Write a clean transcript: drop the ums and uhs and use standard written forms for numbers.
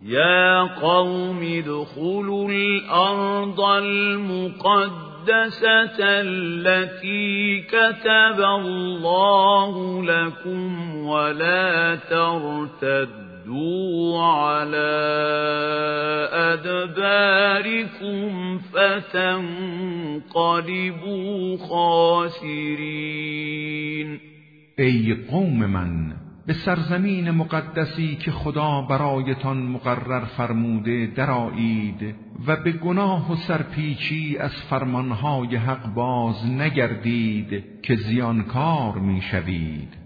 یا قوم ادخلوا الارض المقدسة التي كتب الله لكم ولا ترتدوا على أدباركم فتنقلبوا خاسرین. ای قوم من، به سرزمین مقدسی که خدا برایتان مقرر فرموده درآیید و به گناه و سرپیچی از فرمانهای حق باز نگردید که زیانکار میشوید.